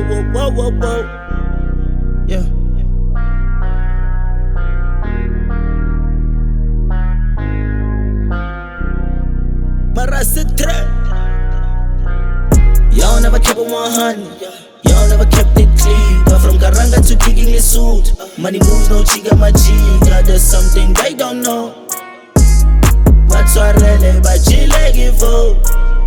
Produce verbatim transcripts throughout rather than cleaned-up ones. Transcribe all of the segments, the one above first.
whoa, whoa, whoa, whoa. Yeah. Marasitre. Y'all never kept it one hundred. Y'all never kept it clean. But from Garanga to kicking the suit. Money moves, no chiga machiga. There's something they don't know. Matsuarele, but Chile give up.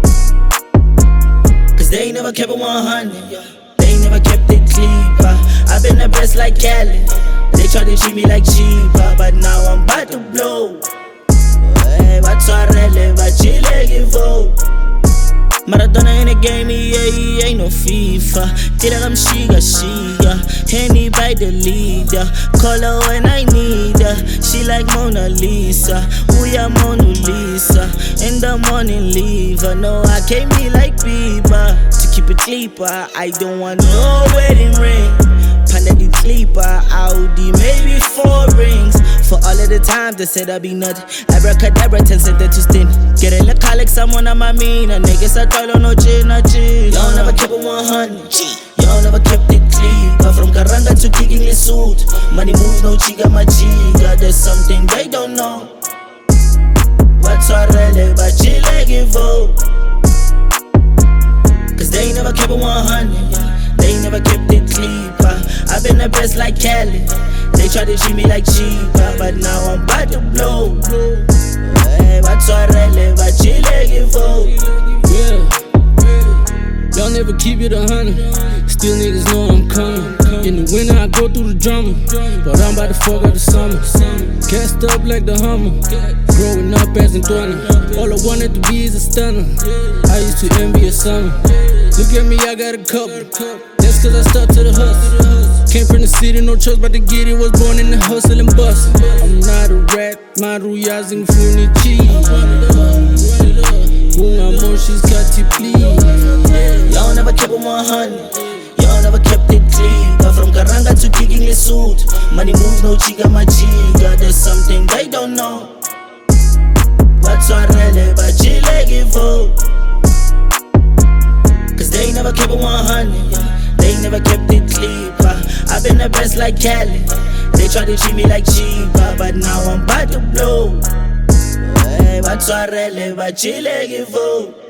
Cause they never kept it one hundred. They never kept it clean. But I've been the best like Cali. They try to treat me like cheaper. But now I'm about to blow. Matsuarele, but Chile give up. Maradona in the game, yeah, he ain't no FIFA. Tira I'm shiga, shiga. Henny by the leader. Call her when I need her. She like Mona Lisa. We are Mona Lisa. In the morning, leave her. No, I came here like Bieber. To keep it sleeper, I don't want no wedding ring. Panda the sleeper, Audi, maybe four rings. For all of the times they said I be nut. Abracadabra, ten cent to stin. Get in the car like someone on my mean. And niggas are toilet, no chin, no chin. Y'all never kept it one hundred. Y'all never kept it clean. But from Garanga to kicking the suit. Money moves, no chiga machiga. There's something they don't know. Matsuarele, but Chile give up. Cause they never kept it one hundred. They never kept it clean. I've been the best like Cali. They try to treat me like cheaper. But now I'm about to blow. Hey, Matsuarele, but Chile give up. Yeah, y'all never keep it a hundred. Still niggas know I'm coming. In the winter I go through the drama, but I'm about to fuck up the summer. Cast up like the Hummer. Growing up as in Thorna. All I wanted to be is a stunner. I used to envy a summer. Look at me, I got a couple. That's cause I stuck to the hustle. Came from the city, no choice but to get it. Was born in the hustle and bustle. I'm not a rat, maru yazing funichi. Bunga moshis kati please. Y'all never kept it one hundred. Y'all never kept it clean. But from Garanga to kicking the suit. Money moves, no chiga machiga. There's something they don't know. Matsuarele, but Chile give up. Cause they never kept it one hundred. They never kept it clean. I've been the best like Cali. They try to treat me like cheaper. But now I'm about to blow. Hey, Matsuarele, but Chile give up.